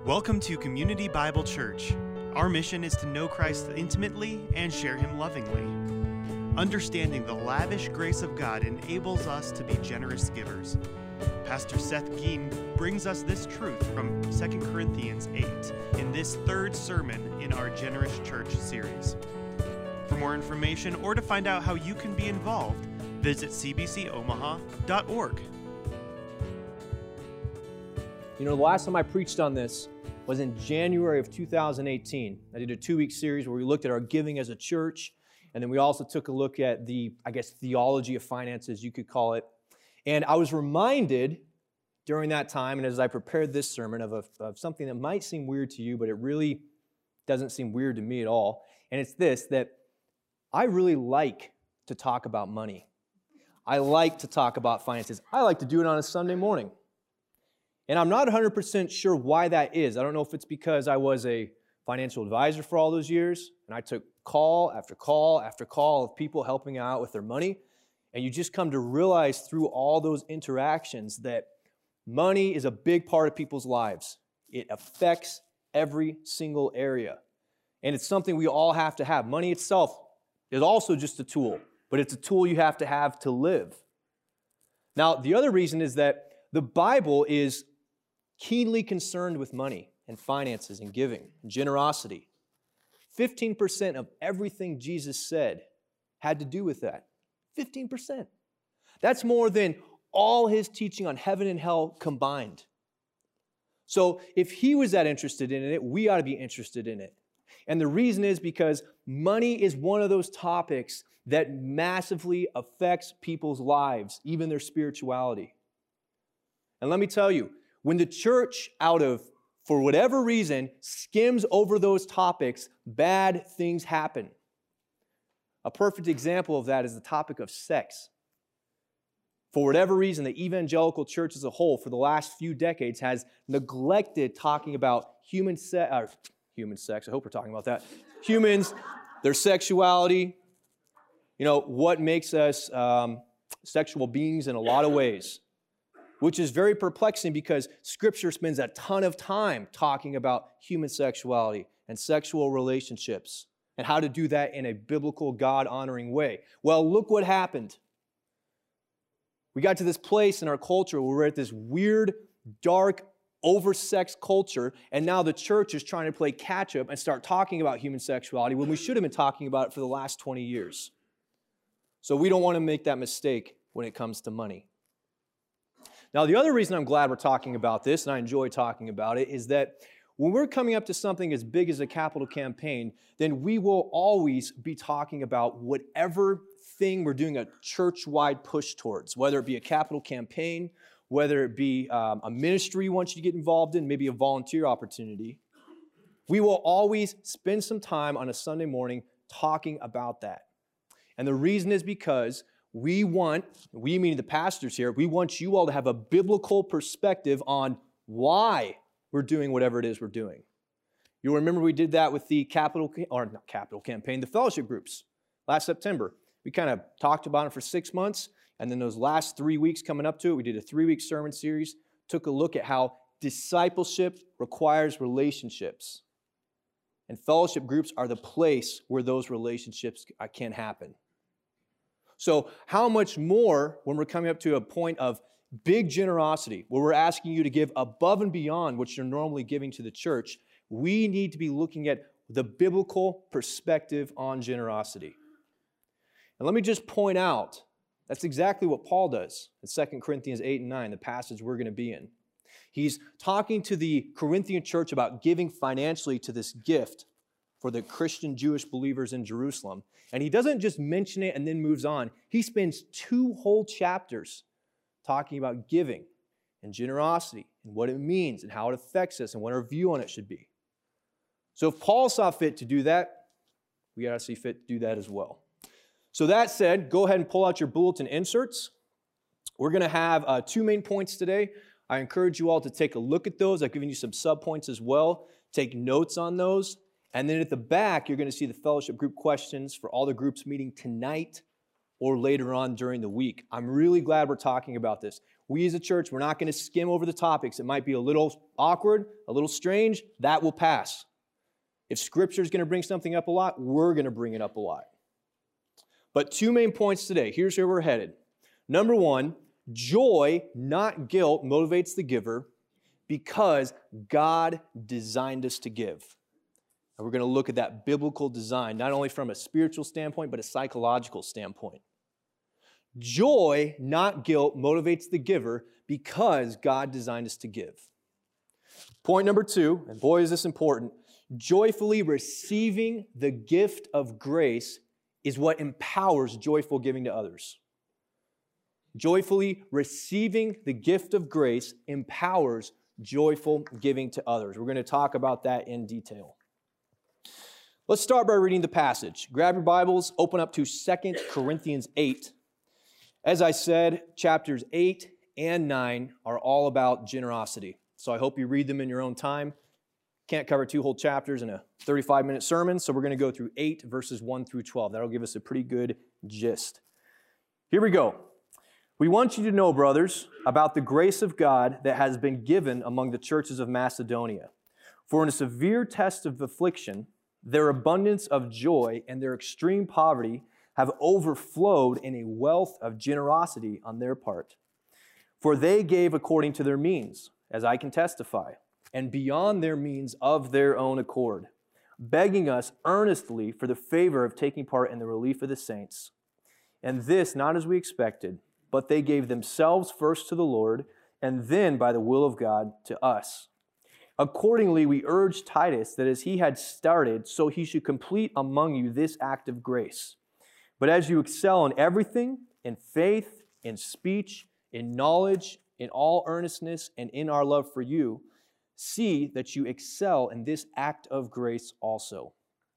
Welcome to Community Bible Church. Our mission is to know Christ intimately and share Him lovingly. Understanding the lavish grace of God enables us to be generous givers. Pastor Seth Geen brings us this truth from 2 Corinthians 8 in this third sermon in our Generous Church series. For more information or to find out how you can be involved, visit cbcomaha.org. You know, the last time I preached on this was in January of 2018. I did a 2-week series where we looked at our giving as a church, and then we also took a look at the, theology of finances, you could call it. And I was reminded during that time, and as I prepared this sermon, of something that might seem weird to you, but it really doesn't seem weird to me at all. And it's this, that I really like to talk about money. I like to talk about finances. I like to do it on a Sunday morning. And I'm not 100% sure why that is. I don't know if it's because I was a financial advisor for all those years, and I took call after call after call of people helping out with their money, and you just come to realize through all those interactions that money is a big part of people's lives. It affects every single area, and it's something we all have to have. Money itself is also just a tool, but it's a tool you have to live. Now, the other reason is that the Bible is keenly concerned with money and finances and giving and generosity. 15% of everything Jesus said had to do with that. 15%. That's more than all his teaching on heaven and hell combined. So if he was that interested in it, we ought to be interested in it. And the reason is because money is one of those topics that massively affects people's lives, even their spirituality. And let me tell you, when the church, for whatever reason, skims over those topics, bad things happen. A perfect example of that is the topic of sex. For whatever reason, the evangelical church as a whole, for the last few decades, has neglected talking about human sex. I hope we're talking about that. Humans, their sexuality, what makes us sexual beings in a lot of ways. Which is very perplexing because Scripture spends a ton of time talking about human sexuality and sexual relationships and how to do that in a biblical, God-honoring way. Well, look what happened. We got to this place in our culture where we're at this weird, dark, oversexed culture, and now the church is trying to play catch-up and start talking about human sexuality when we should have been talking about it for the last 20 years. So we don't want to make that mistake when it comes to money. Now, the other reason I'm glad we're talking about this, and I enjoy talking about it, is that when we're coming up to something as big as a capital campaign, then we will always be talking about whatever thing we're doing a church-wide push towards, whether it be a capital campaign, whether it be a ministry you want you to get involved in, maybe a volunteer opportunity. We will always spend some time on a Sunday morning talking about that. And the reason is because we meaning the pastors here, we want you all to have a biblical perspective on why we're doing whatever it is we're doing. You'll remember we did that with the the fellowship groups last September. We kind of talked about it for 6 months, and then those last 3 weeks coming up to it, we did a 3-week sermon series, took a look at how discipleship requires relationships. And fellowship groups are the place where those relationships can happen. So how much more when we're coming up to a point of big generosity, where we're asking you to give above and beyond what you're normally giving to the church, we need to be looking at the biblical perspective on generosity. And let me just point out, that's exactly what Paul does in 2 Corinthians 8 and 9, the passage we're going to be in. He's talking to the Corinthian church about giving financially to this gift for the Christian Jewish believers in Jerusalem. And he doesn't just mention it and then moves on. He spends 2 whole chapters talking about giving and generosity and what it means and how it affects us and what our view on it should be. So if Paul saw fit to do that, we got to see fit to do that as well. So that said, go ahead and pull out your bulletin inserts. We're going to have 2 main points today. I encourage you all to take a look at those. I've given you some subpoints as well. Take notes on those. And then at the back, you're going to see the fellowship group questions for all the groups meeting tonight or later on during the week. I'm really glad we're talking about this. we as a church, we're not going to skim over the topics. It might be a little awkward, a little strange. That will pass. If Scripture is going to bring something up a lot, we're going to bring it up a lot. But 2 main points today. Here's where we're headed. Number 1, joy, not guilt, motivates the giver because God designed us to give. And we're going to look at that biblical design, not only from a spiritual standpoint, but a psychological standpoint. Joy, not guilt, motivates the giver because God designed us to give. Point number 2, and boy is this important, joyfully receiving the gift of grace is what empowers joyful giving to others. Joyfully receiving the gift of grace empowers joyful giving to others. We're going to talk about that in detail. Let's start by reading the passage. Grab your Bibles, open up to 2 Corinthians 8. As I said, chapters 8 and 9 are all about generosity. So I hope you read them in your own time. Can't cover 2 whole chapters in a 35-minute sermon, so we're going to go through 8 verses 1 through 12. That'll give us a pretty good gist. Here we go. We want you to know, brothers, about the grace of God that has been given among the churches of Macedonia. For in a severe test of affliction, their abundance of joy and their extreme poverty have overflowed in a wealth of generosity on their part. For they gave according to their means, as I can testify, and beyond their means of their own accord, begging us earnestly for the favor of taking part in the relief of the saints. And this not as we expected, but they gave themselves first to the Lord, and then by the will of God to us. Accordingly, we urge Titus that as he had started, so he should complete among you this act of grace. But as you excel in everything, in faith, in speech, in knowledge, in all earnestness, and in our love for you, see that you excel in this act of grace also.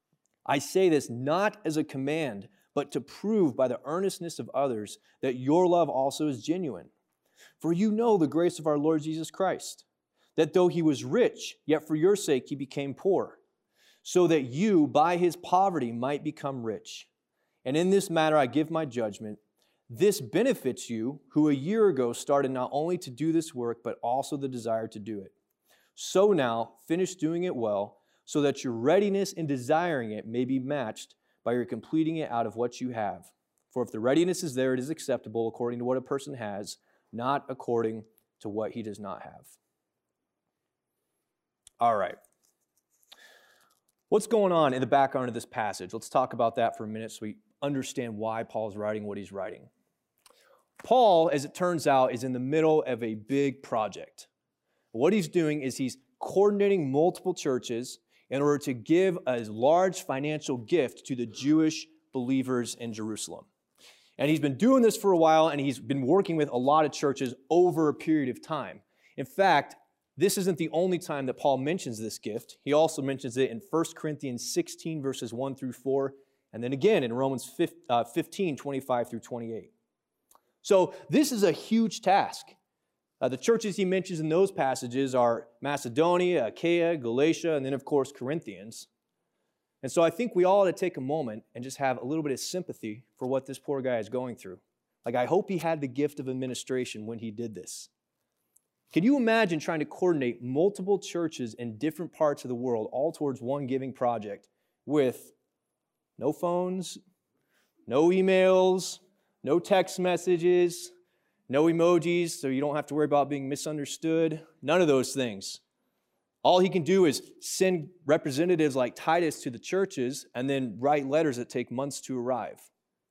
I say this not as a command, but to prove by the earnestness of others that your love also is genuine. For you know the grace of our Lord Jesus Christ, that though he was rich, yet for your sake he became poor, so that you by his poverty might become rich. And in this matter I give my judgment. This benefits you, who a year ago started not only to do this work, but also the desire to do it. So now, finish doing it well, so that your readiness in desiring it may be matched by your completing it out of what you have. For if the readiness is there, it is acceptable according to what a person has, not according to what he does not have. All right. What's going on in the background of this passage? Let's talk about that for a minute so we understand why Paul's writing what he's writing. Paul, as it turns out, is in the middle of a big project. What he's doing is he's coordinating multiple churches in order to give a large financial gift to the Jewish believers in Jerusalem. And he's been doing this for a while, and he's been working with a lot of churches over a period of time. In fact, this isn't the only time that Paul mentions this gift. He also mentions it in 1 Corinthians 16, verses 1 through 4, and then again in Romans 15, 25 through 28. So this is a huge task. The churches he mentions in those passages are Macedonia, Achaia, Galatia, and then, of course, Corinthians. And so I think we all ought to take a moment and just have a little bit of sympathy for what this poor guy is going through. Like, I hope he had the gift of administration when he did this. Can you imagine trying to coordinate multiple churches in different parts of the world, all towards one giving project, with no phones, no emails, no text messages, no emojis, so you don't have to worry about being misunderstood. None of those things. All he can do is send representatives like Titus to the churches and then write letters that take months to arrive.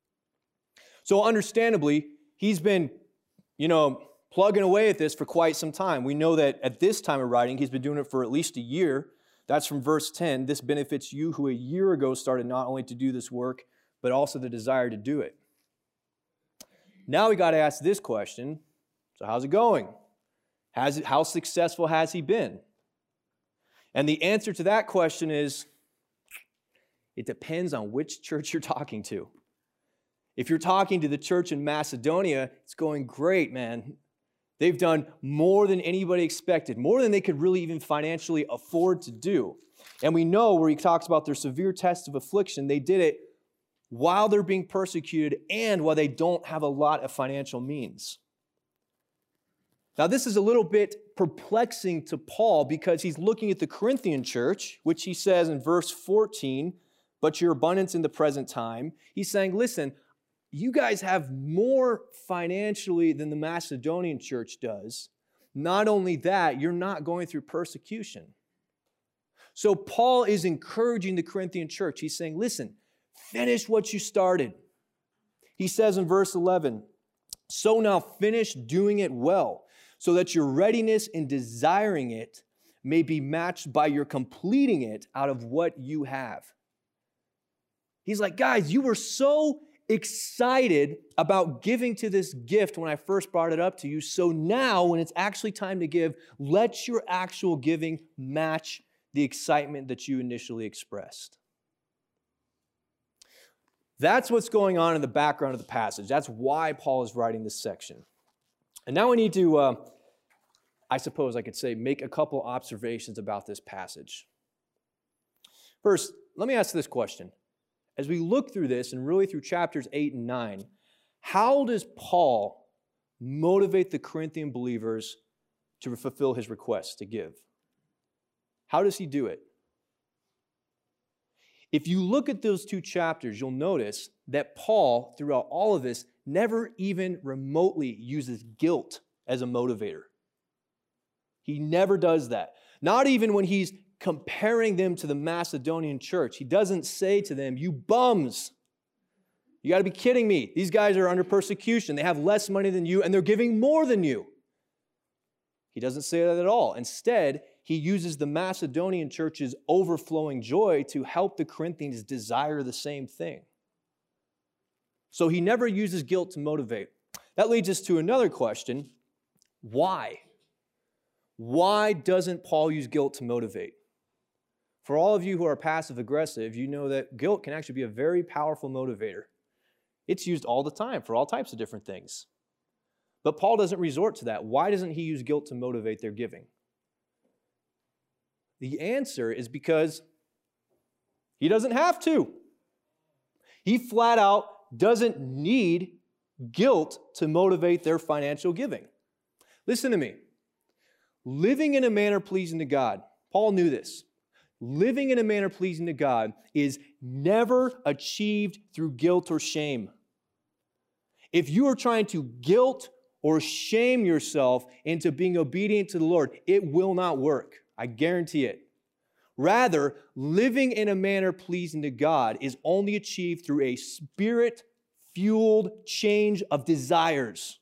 So understandably, he's been, plugging away at this for quite some time. We know that at this time of writing, he's been doing it for at least a year. That's from verse 10. This benefits you who a year ago started not only to do this work, but also the desire to do it. Now we got to ask this question. So how's it going? How successful has he been? And the answer to that question is, it depends on which church you're talking to. If you're talking to the church in Macedonia, it's going great, man. They've done more than anybody expected, more than they could really even financially afford to do. And we know where he talks about their severe test of affliction, they did it while they're being persecuted and while they don't have a lot of financial means. Now, this is a little bit perplexing to Paul because he's looking at the Corinthian church, which he says in verse 14, but your abundance in the present time. He's saying, listen, you guys have more financially than the Macedonian church does. Not only that, you're not going through persecution. So Paul is encouraging the Corinthian church. He's saying, listen, finish what you started. He says in verse 11, so now finish doing it well, so that your readiness in desiring it may be matched by your completing it out of what you have. He's like, guys, you were so excited about giving to this gift when I first brought it up to you. So now when it's actually time to give, let your actual giving match the excitement that you initially expressed. That's what's going on in the background of the passage. That's why Paul is writing this section. And now we need to, I suppose I could say, make a couple observations about this passage. First, let me ask this question. As we look through this, and really through chapters 8 and 9, how does Paul motivate the Corinthian believers to fulfill his request to give? How does he do it? If you look at those two chapters, you'll notice that Paul, throughout all of this, never even remotely uses guilt as a motivator. He never does that. Not even when he's comparing them to the Macedonian church. He doesn't say to them, you bums, you got to be kidding me. These guys are under persecution. They have less money than you, and they're giving more than you. He doesn't say that at all. Instead, he uses the Macedonian church's overflowing joy to help the Corinthians desire the same thing. So he never uses guilt to motivate. That leads us to another question. Why? Why doesn't Paul use guilt to motivate? For all of you who are passive-aggressive, you know that guilt can actually be a very powerful motivator. It's used all the time for all types of different things. But Paul doesn't resort to that. Why doesn't he use guilt to motivate their giving? The answer is because he doesn't have to. He flat out doesn't need guilt to motivate their financial giving. Listen to me. Living in a manner pleasing to God, Paul knew this. Living in a manner pleasing to God is never achieved through guilt or shame. If you are trying to guilt or shame yourself into being obedient to the Lord, it will not work. I guarantee it. Rather, living in a manner pleasing to God is only achieved through a spirit-fueled change of desires.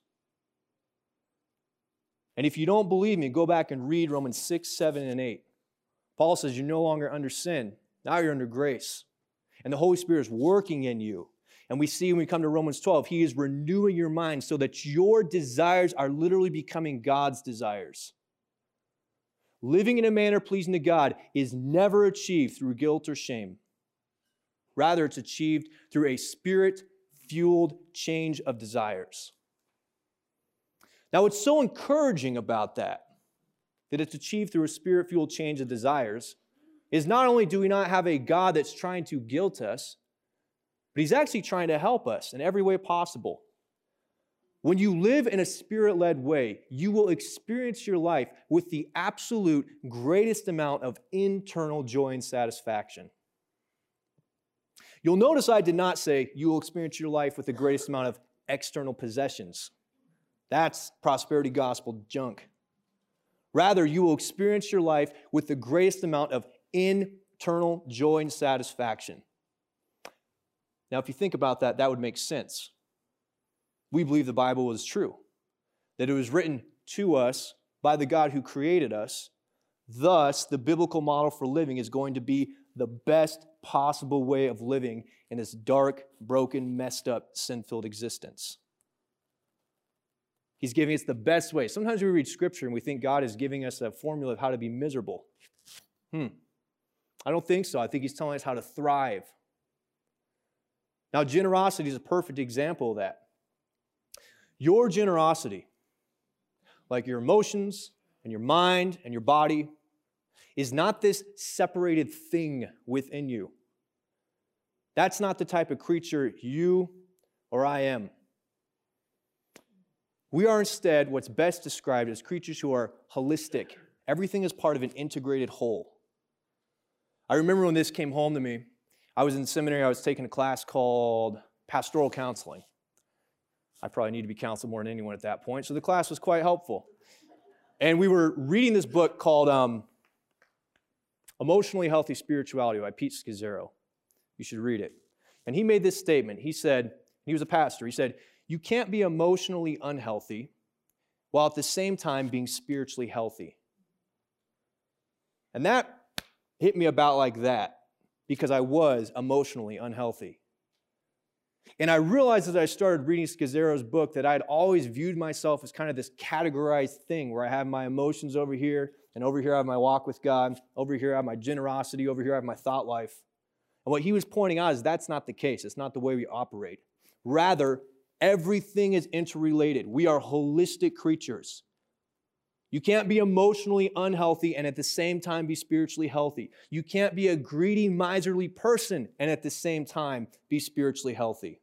And if you don't believe me, go back and read Romans 6, 7, and 8. Paul says you're no longer under sin. Now you're under grace. And the Holy Spirit is working in you. And we see when we come to Romans 12, He is renewing your mind so that your desires are literally becoming God's desires. Living in a manner pleasing to God is never achieved through guilt or shame. Rather, it's achieved through a spirit-fueled change of desires. Now, what's so encouraging about that it's achieved through a spirit-fueled change of desires, is not only do we not have a God that's trying to guilt us, but He's actually trying to help us in every way possible. When you live in a spirit-led way, you will experience your life with the absolute greatest amount of internal joy and satisfaction. You'll notice I did not say you will experience your life with the greatest amount of external possessions. That's prosperity gospel junk. Rather, you will experience your life with the greatest amount of internal joy and satisfaction. Now, if you think about that, that would make sense. We believe the Bible is true, that it was written to us by the God who created us. Thus, the biblical model for living is going to be the best possible way of living in this dark, broken, messed up, sin-filled existence. He's giving us the best way. Sometimes we read Scripture and we think God is giving us a formula of how to be miserable. I don't think so. I think He's telling us how to thrive. Now, generosity is a perfect example of that. Your generosity, like your emotions and your mind and your body, is not this separated thing within you. That's not the type of creature you or I am. We are instead what's best described as creatures who are holistic. Everything is part of an integrated whole. I remember when this came home to me, I was in seminary, I was taking a class called Pastoral Counseling. I probably need to be counseled more than anyone at that point, so the class was quite helpful. And we were reading this book called Emotionally Healthy Spirituality by Pete Scazzero. You should read it. And he made this statement. He said, he was a pastor, he said, "You can't be emotionally unhealthy while at the same time being spiritually healthy." And that hit me about like that because I was emotionally unhealthy. And I realized as I started reading Scazzero's book that I'd always viewed myself as kind of this categorized thing where I have my emotions over here, and over here I have my walk with God, over here I have my generosity, over here I have my thought life. And what he was pointing out is that's not the case. It's not the way we operate. Rather, everything is interrelated. We are holistic creatures. You can't be emotionally unhealthy and at the same time be spiritually healthy. You can't be a greedy, miserly person and at the same time be spiritually healthy.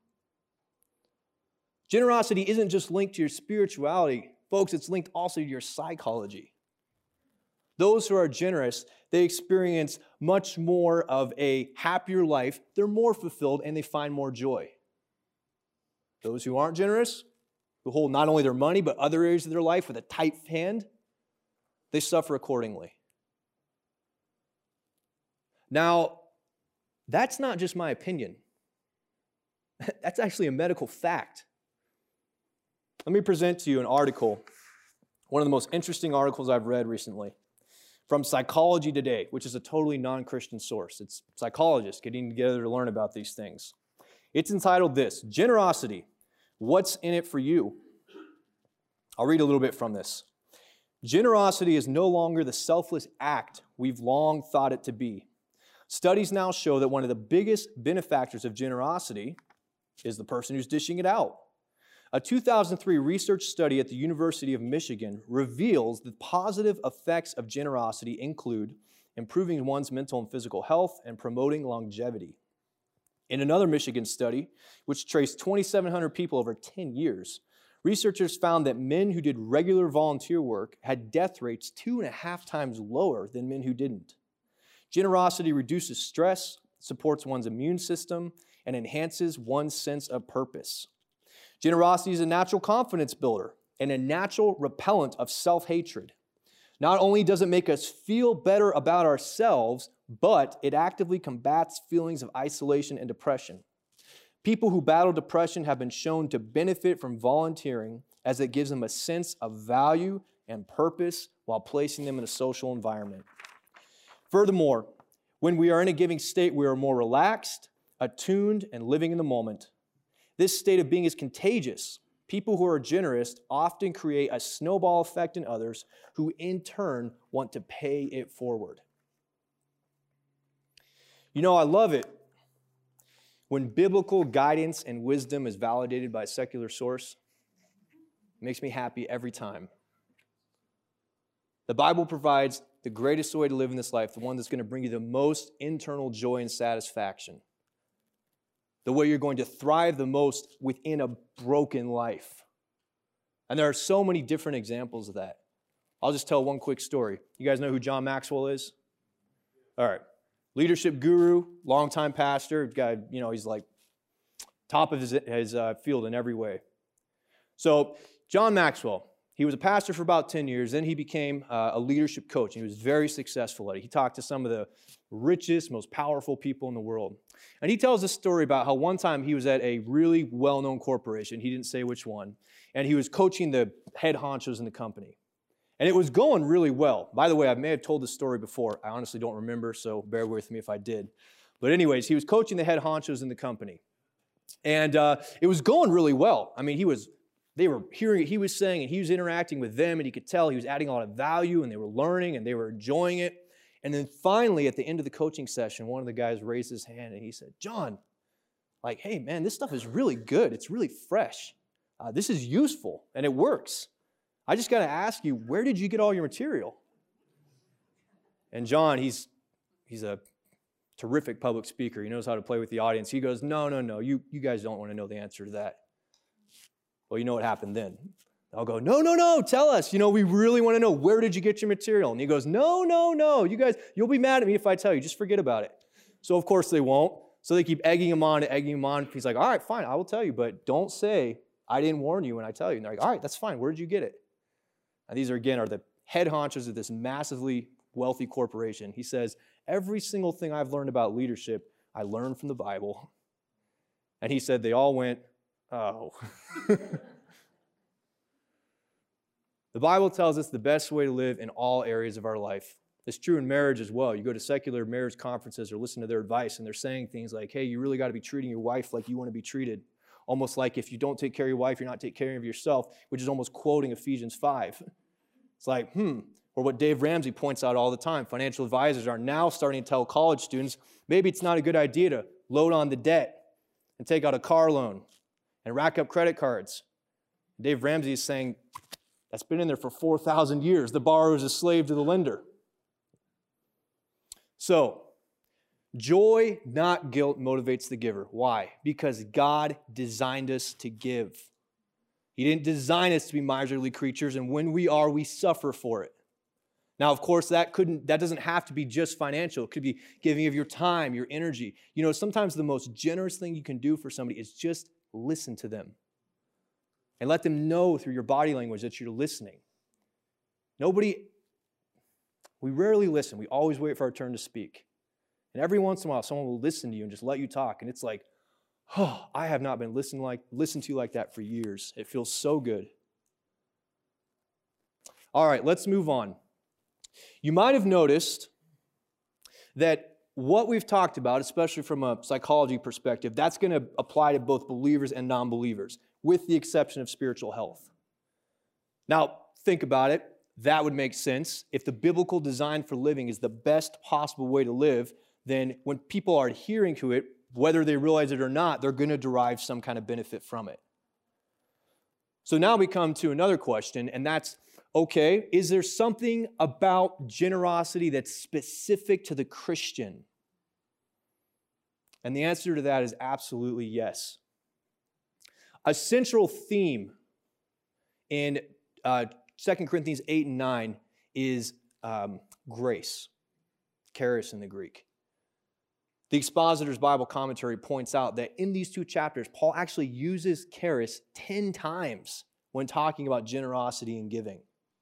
Generosity isn't just linked to your spirituality. Folks, it's linked also to your psychology. Those who are generous, they experience much more of a happier life. They're more fulfilled and they find more joy. Those who aren't generous, who hold not only their money, but other areas of their life with a tight hand, they suffer accordingly. Now, that's not just my opinion. That's actually a medical fact. Let me present to you an article, one of the most interesting articles I've read recently, from Psychology Today, which is a totally non-Christian source. It's psychologists getting together to learn about these things. It's entitled this, "Generosity, What's in it for you?" I'll read a little bit from this. "Generosity is no longer the selfless act we've long thought it to be. Studies now show that one of the biggest benefactors of generosity is the person who's dishing it out. A 2003 research study at the University of Michigan reveals that positive effects of generosity include improving one's mental and physical health and promoting longevity. In another Michigan study, which traced 2,700 people over 10 years, researchers found that men who did regular volunteer work had death rates 2.5 times lower than men who didn't. Generosity reduces stress, supports one's immune system, and enhances one's sense of purpose. Generosity is a natural confidence builder and a natural repellent of self-hatred. Not only does it make us feel better about ourselves, but it actively combats feelings of isolation and depression. People who battle depression have been shown to benefit from volunteering as it gives them a sense of value and purpose while placing them in a social environment. Furthermore, when we are in a giving state, we are more relaxed, attuned, and living in the moment. This state of being is contagious. People who are generous often create a snowball effect in others who in turn want to pay it forward. You know, I love it when biblical guidance and wisdom is validated by a secular source. It makes me happy every time. The Bible provides the greatest way to live in this life, the one that's going to bring you the most internal joy and satisfaction. The way you're going to thrive the most within a broken life. And there are so many different examples of that. I'll just tell one quick story. You guys know who John Maxwell is? All right. Leadership guru, longtime pastor, guy, he's like top of his field in every way. So John Maxwell, he was a pastor for about 10 years. Then he became a leadership coach, and he was very successful at it. He talked to some of the richest, most powerful people in the world. And he tells a story about how one time he was at a really well-known corporation. He didn't say which one. And he was coaching the head honchos in the company. And it was going really well. By the way, I may have told this story before. I honestly don't remember, so bear with me if I did. But anyways, he was coaching the head honchos in the company. And it was going really well. I mean, they were hearing what he was saying, and he was interacting with them, and he could tell he was adding a lot of value, and they were learning, and they were enjoying it. And then finally, at the end of the coaching session, one of the guys raised his hand, and he said, "John, hey, man, this stuff is really good. It's really fresh. This is useful, and it works. I just got to ask you, where did you get all your material?" And John, he's a terrific public speaker. He knows how to play with the audience. He goes, No, you guys don't want to know the answer to that. Well, you know what happened then. I'll go, no, tell us. We really want to know, where did you get your material? And he goes, no, you guys, you'll be mad at me if I tell you. Just forget about it. So, of course, they won't. So they keep egging him on. He's like, all right, fine, I will tell you, but don't say I didn't warn you when I tell you. And they're like, all right, that's fine. Where did you get it? And these are the head honchos of this massively wealthy corporation. He says, every single thing I've learned about leadership, I learned from the Bible. And he said they all went, oh. The Bible tells us the best way to live in all areas of our life. It's true in marriage as well. You go to secular marriage conferences or listen to their advice, and they're saying things like, hey, you really got to be treating your wife like you want to be treated. Almost like if you don't take care of your wife, you're not taking care of yourself, which is almost quoting Ephesians 5. It's like, Or what Dave Ramsey points out all the time. Financial advisors are now starting to tell college students, maybe it's not a good idea to load on the debt and take out a car loan and rack up credit cards. Dave Ramsey is saying, that's been in there for 4,000 years. The borrower is a slave to the lender. So, joy, not guilt, motivates the giver. Why? Because God designed us to give. He didn't design us to be miserly creatures, and when we are, we suffer for it. Now, of course, that doesn't have to be just financial. It could be giving of your time, your energy. Sometimes the most generous thing you can do for somebody is just listen to them. And let them know through your body language that you're listening. We rarely listen. We always wait for our turn to speak. And every once in a while, someone will listen to you and just let you talk. And it's like, I have not been listened to like that for years. It feels so good. All right, let's move on. You might have noticed that what we've talked about, especially from a psychology perspective, that's going to apply to both believers and non-believers, with the exception of spiritual health. Now, think about it. That would make sense. If the biblical design for living is the best possible way to live, then when people are adhering to it, whether they realize it or not, they're going to derive some kind of benefit from it. So now we come to another question, and that's, okay, is there something about generosity that's specific to the Christian? And the answer to that is absolutely yes. A central theme in 2 Corinthians 8 and 9 is grace, charis in the Greek. The Expositor's Bible Commentary points out that in these two chapters, Paul actually uses charis 10 times when talking about generosity and giving.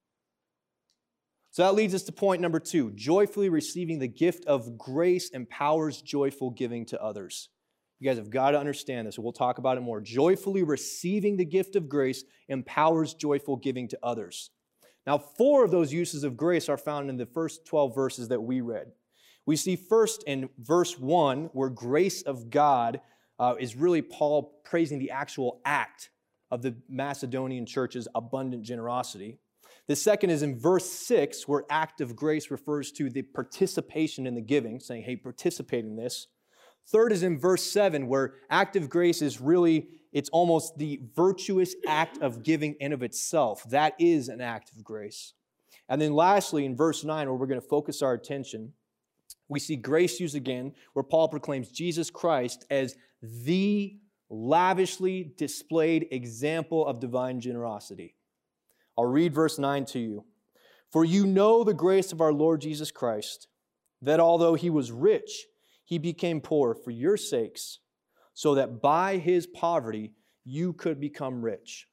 So that leads us to point number 2. Joyfully receiving the gift of grace empowers joyful giving to others. You guys have got to understand this. We'll talk about it more. Joyfully receiving the gift of grace empowers joyful giving to others. Now, 4 of those uses of grace are found in the first 12 verses that we read. We see first in verse 1, where grace of God is really Paul praising the actual act of the Macedonian church's abundant generosity. The second is in verse 6, where act of grace refers to the participation in the giving, saying, hey, participate in this. Third is in verse 7, where act of grace is really, it's almost the virtuous act of giving in of itself. That is an act of grace. And then lastly, in verse 9, where we're going to focus our attention, we see grace used again, where Paul proclaims Jesus Christ as the lavishly displayed example of divine generosity. I'll read verse 9 to you. For you know the grace of our Lord Jesus Christ, that although he was rich, he became poor for your sakes, so that by his poverty you could become rich.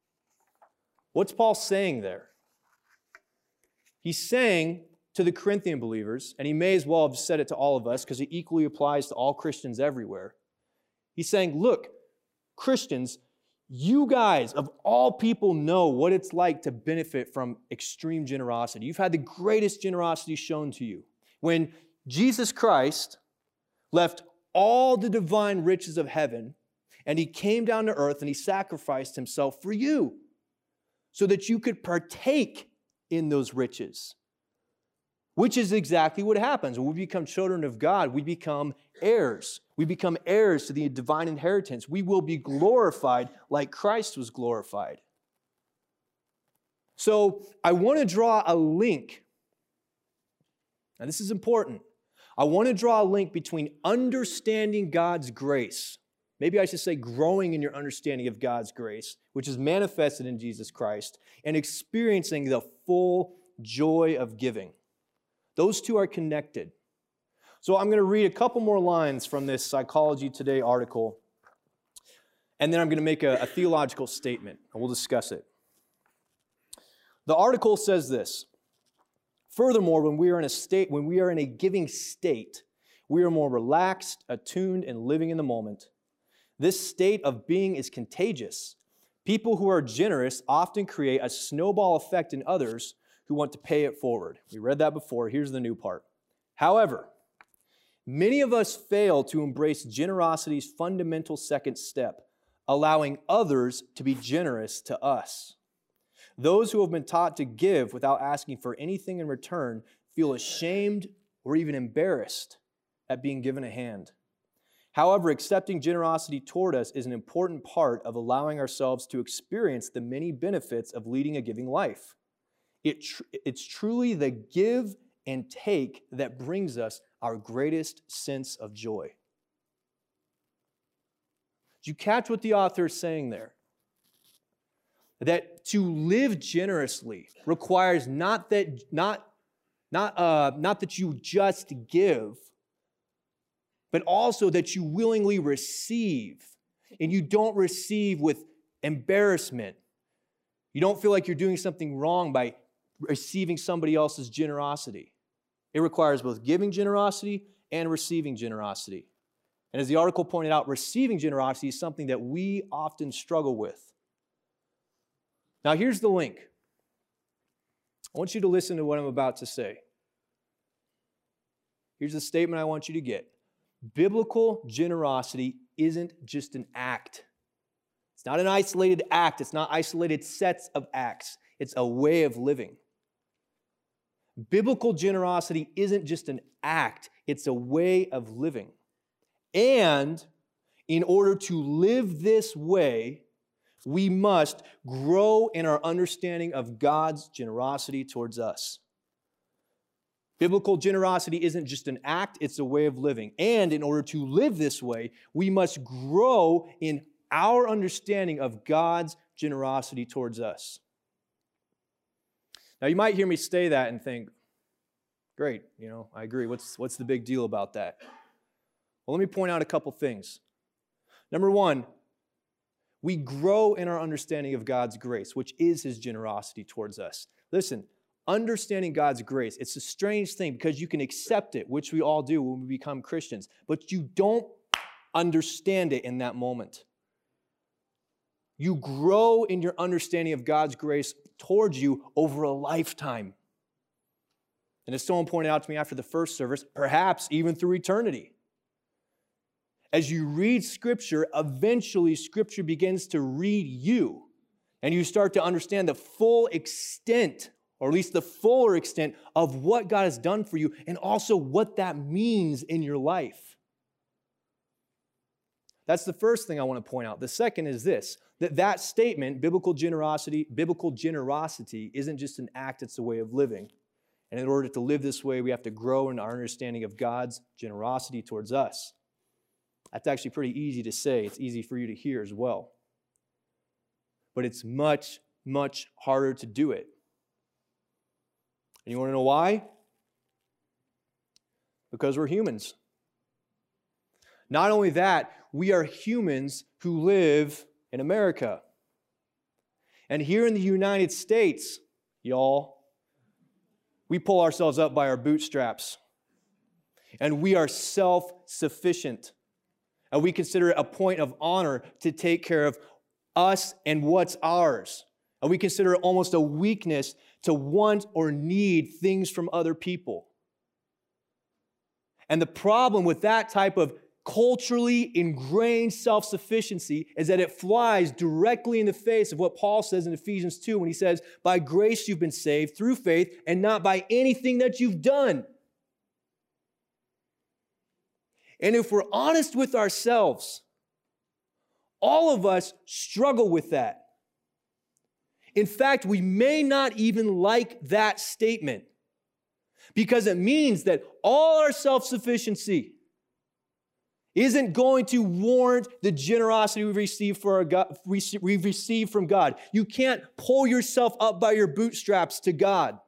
What's Paul saying there? He's saying to the Corinthian believers, and he may as well have said it to all of us because it equally applies to all Christians everywhere. He's saying, look, Christians, you guys of all people know what it's like to benefit from extreme generosity. You've had the greatest generosity shown to you. When Jesus Christ left all the divine riches of heaven and he came down to earth and he sacrificed himself for you so that you could partake in those riches. Which is exactly what happens. When we become children of God, we become heirs. We become heirs to the divine inheritance. We will be glorified like Christ was glorified. So I want to draw a link. Now this is important. I want to draw a link between understanding God's grace maybe I should say growing in your understanding of God's grace, which is manifested in Jesus Christ, and experiencing the full joy of giving. Those two are connected. So I'm going to read a couple more lines from this Psychology Today article, and then I'm going to make a theological statement, and we'll discuss it. The article says this: furthermore, when we are in a giving state, we are more relaxed, attuned, and living in the moment. This state of being is contagious. People who are generous often create a snowball effect in others who want to pay it forward. We read that before. Here's the new part. However, many of us fail to embrace generosity's fundamental second step, allowing others to be generous to us. Those who have been taught to give without asking for anything in return feel ashamed or even embarrassed at being given a hand. However, accepting generosity toward us is an important part of allowing ourselves to experience the many benefits of leading a giving life. It's truly the give and take that brings us our greatest sense of joy. Did you catch what the author is saying there? That to live generously requires not that you just give, but also that you willingly receive. And you don't receive with embarrassment. You don't feel like you're doing something wrong by receiving somebody else's generosity. It requires both giving generosity and receiving generosity. And as the article pointed out, receiving generosity is something that we often struggle with. Now here's the link. I want you to listen to what I'm about to say. Here's the statement I want you to get. Biblical generosity isn't just an act. It's not an isolated act. It's not isolated sets of acts. It's a way of living. Biblical generosity isn't just an act. It's a way of living. And in order to live this way, we must grow in our understanding of God's generosity towards us. Biblical generosity isn't just an act, it's a way of living. And in order to live this way, we must grow in our understanding of God's generosity towards us. Now, you might hear me say that and think, great, I agree. What's the big deal about that? Well, let me point out a couple things. Number one, we grow in our understanding of God's grace, which is His generosity towards us. Listen, understanding God's grace, it's a strange thing because you can accept it, which we all do when we become Christians, but you don't understand it in that moment. You grow in your understanding of God's grace towards you over a lifetime. And as someone pointed out to me after the first service, perhaps even through eternity. As you read Scripture, eventually Scripture begins to read you, and you start to understand the full extent, or at least the fuller extent, of what God has done for you, and also what that means in your life. That's the first thing I want to point out. The second is this, that statement, biblical generosity isn't just an act, it's a way of living. And in order to live this way, we have to grow in our understanding of God's generosity towards us. That's actually pretty easy to say. It's easy for you to hear as well. But it's much, much harder to do it. And you want to know why? Because we're humans. Not only that, we are humans who live in America. And here in the United States, y'all, we pull ourselves up by our bootstraps. And we are self-sufficient. And we consider it a point of honor to take care of us and what's ours. And we consider it almost a weakness to want or need things from other people. And the problem with that type of culturally ingrained self-sufficiency is that it flies directly in the face of what Paul says in Ephesians 2 when he says, by grace you've been saved through faith and not by anything that you've done. And if we're honest with ourselves, all of us struggle with that. In fact, we may not even like that statement because it means that all our self-sufficiency isn't going to warrant the generosity we've received from God. You can't pull yourself up by your bootstraps to God.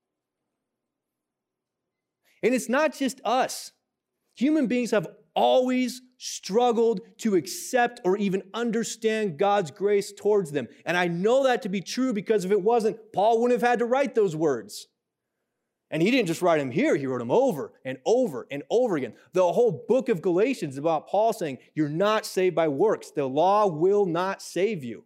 And it's not just us. Human beings have always struggled to accept or even understand God's grace towards them. And I know that to be true because if it wasn't, Paul wouldn't have had to write those words. And he didn't just write them here, he wrote them over and over and over again. The whole book of Galatians is about Paul saying, you're not saved by works. The law will not save you.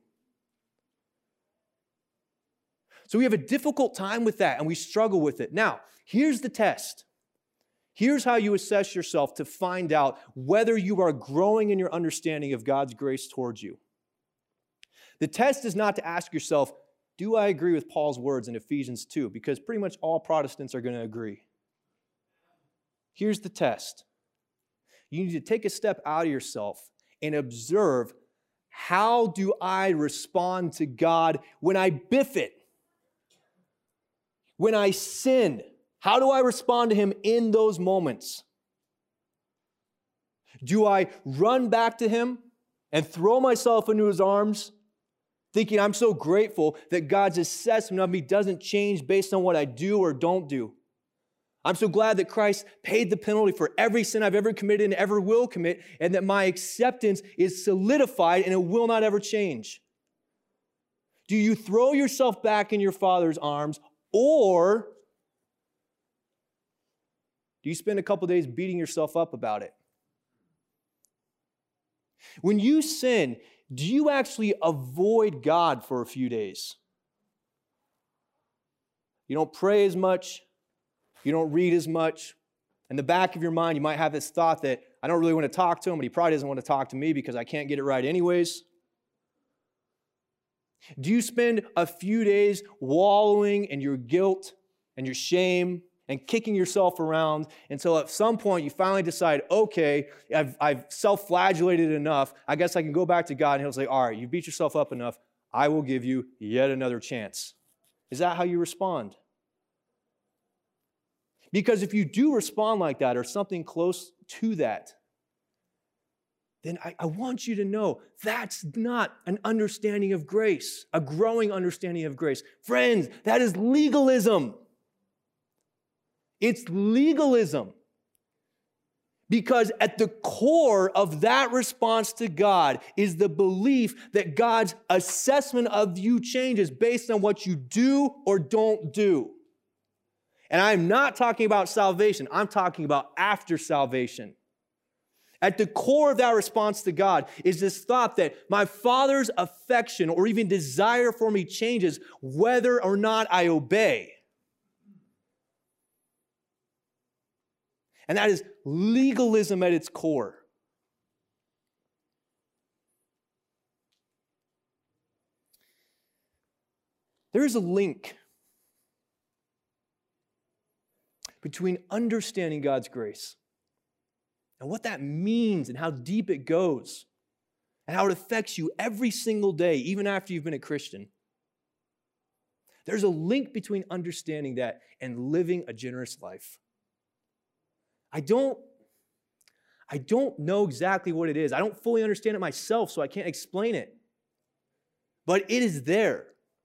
So we have a difficult time with that and we struggle with it. Now, here's the test. Here's how you assess yourself to find out whether you are growing in your understanding of God's grace towards you. The test is not to ask yourself, do I agree with Paul's words in Ephesians 2? Because pretty much all Protestants are going to agree. Here's the test. You need to take a step out of yourself and observe, how do I respond to God when I biff it? When I sin? How do I respond to Him in those moments? Do I run back to Him and throw myself into His arms, thinking I'm so grateful that God's assessment of me doesn't change based on what I do or don't do? I'm so glad that Christ paid the penalty for every sin I've ever committed and ever will commit, and that my acceptance is solidified and it will not ever change. Do you throw yourself back in your Father's arms, or do you spend a couple days beating yourself up about it? When you sin, do you actually avoid God for a few days? You don't pray as much. You don't read as much. In the back of your mind, you might have this thought that I don't really want to talk to him, but he probably doesn't want to talk to me because I can't get it right anyways. Do you spend a few days wallowing in your guilt and your shame and kicking yourself around until at some point you finally decide, okay, I've self-flagellated enough. I guess I can go back to God, and He'll say, all right, you beat yourself up enough. I will give you yet another chance. Is that how you respond? Because if you do respond like that or something close to that, then I want you to know that's not an understanding of grace, a growing understanding of grace. Friends, that is legalism. It's legalism. Because at the core of that response to God is the belief that God's assessment of you changes based on what you do or don't do. And I'm not talking about salvation. I'm talking about after salvation. At the core of that response to God is this thought that my Father's affection or even desire for me changes whether or not I obey. And that is legalism at its core. There is a link between understanding God's grace and what that means and how deep it goes and how it affects you every single day, even after you've been a Christian. There's a link between understanding that and living a generous life. I don't know exactly what it is. I don't fully understand it myself, so I can't explain it. But it is there.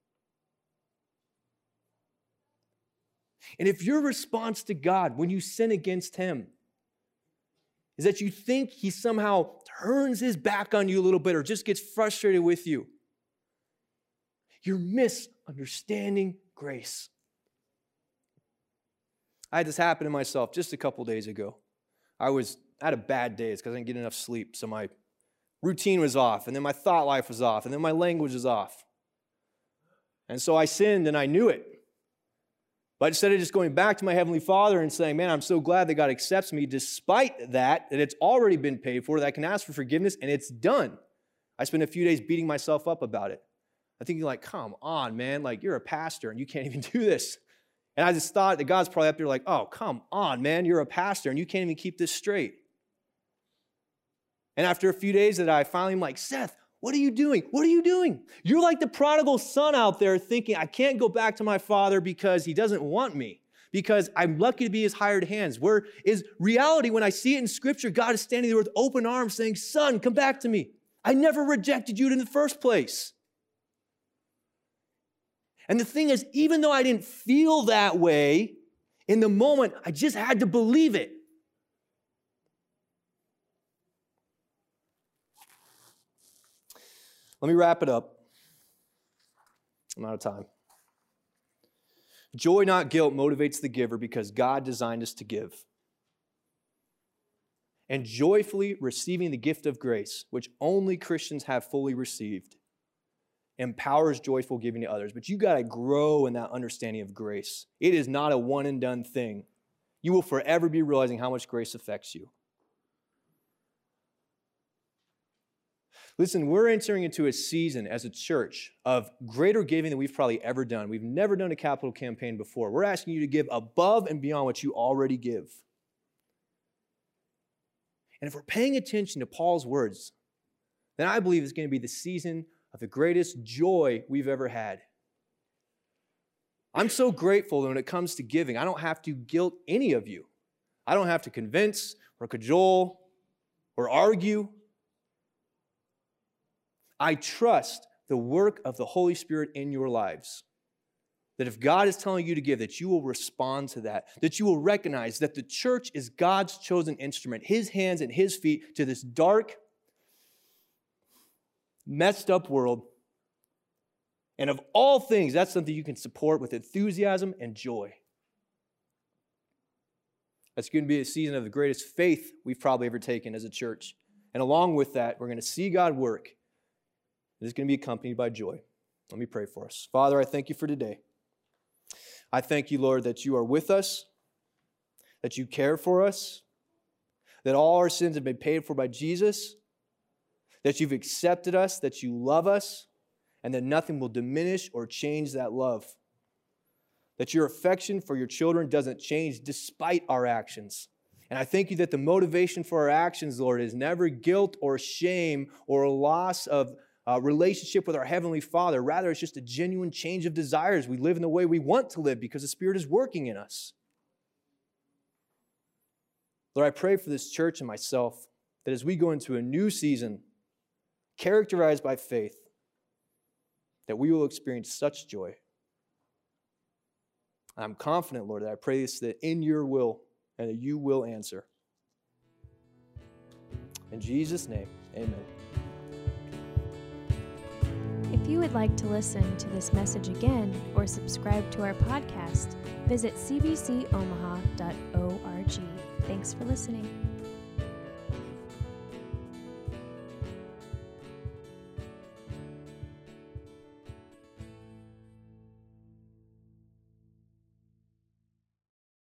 And if your response to God when you sin against Him is that you think He somehow turns His back on you a little bit or just gets frustrated with you, you're misunderstanding grace. I had this happen to myself just a couple days ago. I had a bad day. It's because I didn't get enough sleep. So my routine was off, and then my thought life was off, and then my language was off. And so I sinned, and I knew it. But instead of just going back to my Heavenly Father and saying, man, I'm so glad that God accepts me despite that it's already been paid for, that I can ask for forgiveness, and it's done. I spent a few days beating myself up about it. I'm thinking like, come on, man, like you're a pastor, and you can't even do this. And I just thought that God's probably up there like, oh, come on, man, you're a pastor and you can't even keep this straight. And after a few days that I finally am like, Seth, what are you doing? What are you doing? You're like the prodigal son out there thinking, I can't go back to my father because he doesn't want me, because I'm lucky to be his hired hands. Where is reality when I see it in Scripture? God is standing there with open arms saying, son, come back to me. I never rejected you in the first place. And the thing is, even though I didn't feel that way in the moment, I just had to believe it. Let me wrap it up. I'm out of time. Joy, not guilt, motivates the giver because God designed us to give. And joyfully receiving the gift of grace, which only Christians have fully received, empowers joyful giving to others. But you got to grow in that understanding of grace. It is not a one and done thing. You will forever be realizing how much grace affects you. Listen, we're entering into a season as a church of greater giving than we've probably ever done. We've never done a capital campaign before. We're asking you to give above and beyond what you already give. And if we're paying attention to Paul's words, then I believe it's going to be the season of the greatest joy we've ever had. I'm so grateful that when it comes to giving, I don't have to guilt any of you. I don't have to convince or cajole or argue. I trust the work of the Holy Spirit in your lives. That if God is telling you to give, that you will respond to that. That you will recognize that the church is God's chosen instrument, his hands and his feet to this dark, messed up world. And of all things, that's something you can support with enthusiasm and joy. That's going to be a season of the greatest faith we've probably ever taken as a church. And along with that, we're going to see God work. It's going to be accompanied by joy. Let me pray for us. Father, I thank you for today. I thank you, Lord, that you are with us, that you care for us, that all our sins have been paid for by Jesus, that you've accepted us, that you love us, and that nothing will diminish or change that love. That your affection for your children doesn't change despite our actions. And I thank you that the motivation for our actions, Lord, is never guilt or shame or a loss of relationship with our Heavenly Father. Rather, it's just a genuine change of desires. We live in the way we want to live because the Spirit is working in us. Lord, I pray for this church and myself that as we go into a new season characterized by faith, that we will experience such joy. I'm confident, Lord, that I pray this that in your will and that you will answer. In Jesus' name, amen. If you would like to listen to this message again or subscribe to our podcast, visit cbcomaha.org. Thanks for listening.